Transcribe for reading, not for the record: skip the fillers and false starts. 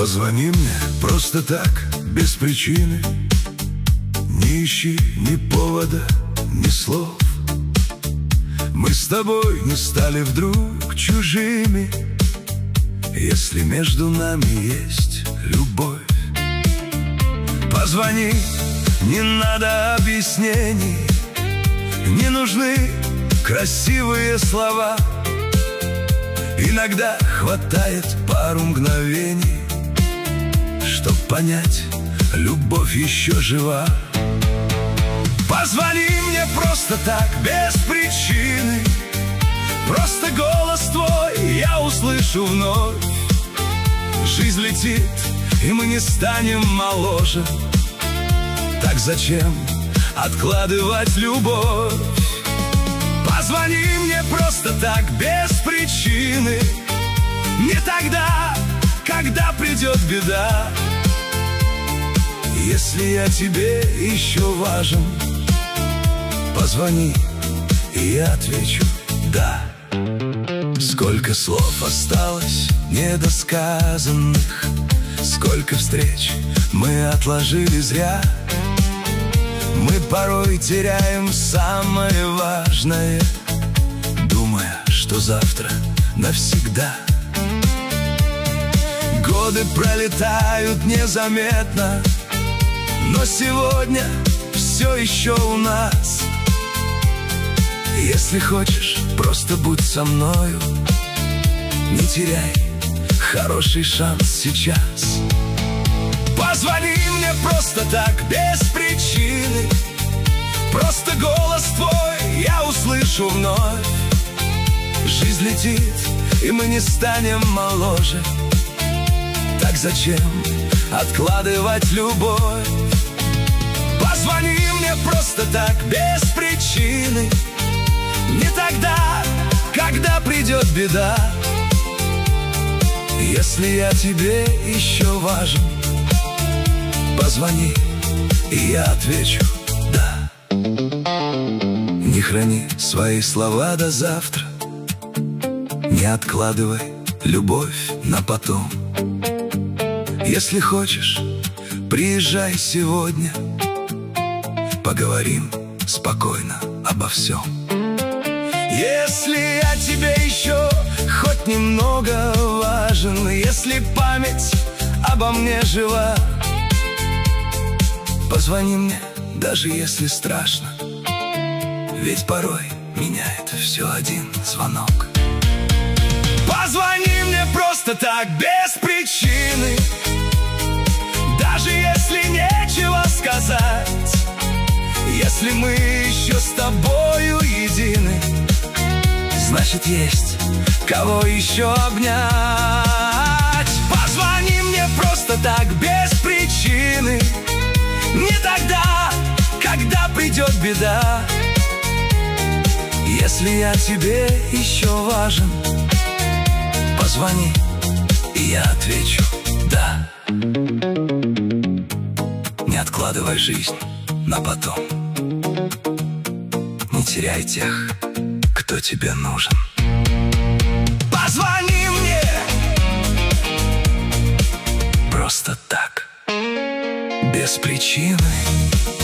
Позвони мне просто так, без причины. Не ищи ни повода, ни слов. Мы с тобой не стали вдруг чужими, если между нами есть любовь. Позвони, не надо объяснений, не нужны красивые слова. Иногда хватает пару мгновений, чтоб понять, любовь еще жива. Позвони мне просто так, без причины. Просто голос твой я услышу вновь. Жизнь летит, и мы не станем моложе. Так зачем откладывать любовь? Позвони мне просто так, без причины. Не тогда, когда придет беда. Если я тебе еще важен, позвони, и я отвечу «да». Сколько слов осталось недосказанных, сколько встреч мы отложили зря. Мы порой теряем самое важное, думая, что завтра навсегда. Годы пролетают незаметно, но сегодня все еще у нас. Если хочешь, просто будь со мною. Не теряй хороший шанс сейчас. Позвони мне просто так, без причины. Просто голос твой я услышу вновь. Жизнь летит, и мы не станем моложе. Так зачем откладывать любовь? Позвони мне просто так, без причины. Не тогда, когда придет беда. Если я тебе еще важен, позвони, и я отвечу «да». Не храни свои слова до завтра. Не откладывай любовь на потом. Если хочешь, приезжай сегодня. Поговорим спокойно обо всем. Если я тебе еще хоть немного важен, если память обо мне жива, позвони мне, даже если страшно, ведь порой меняет все один звонок. Позвони мне просто так, без причины. Даже если нечего сказать, если мы еще с тобою едины, значит, есть кого еще обнять. Позвони мне просто так, без причины. Не тогда, когда придет беда. Если я тебе еще важен, позвони, и я отвечу «да». Не откладывай жизнь на потом. Не теряй тех, кто тебе нужен. Позвони мне просто так, без причины.